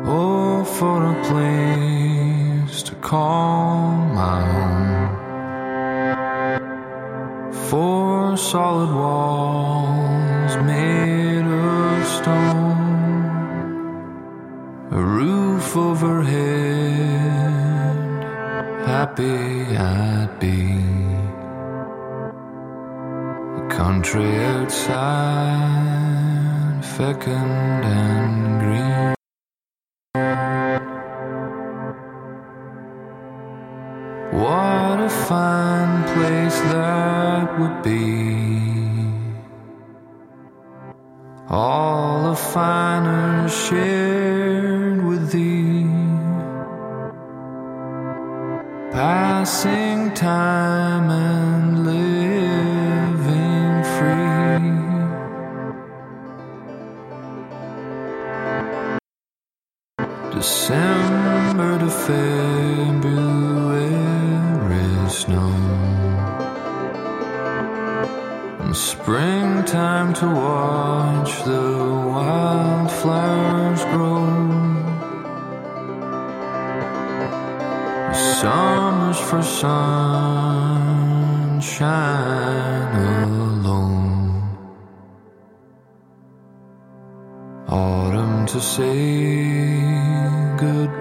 Oh, for a place to call my own. Four solid walls made of stone, a roof overhead, happy I'd be. The country outside, fecund and green. What a fine place that would be. All the finers shared with thee, passing time and living free. December to February snow, and springtime to watch the wildflowers grow. Summers for sunshine alone. Autumn to say goodbye.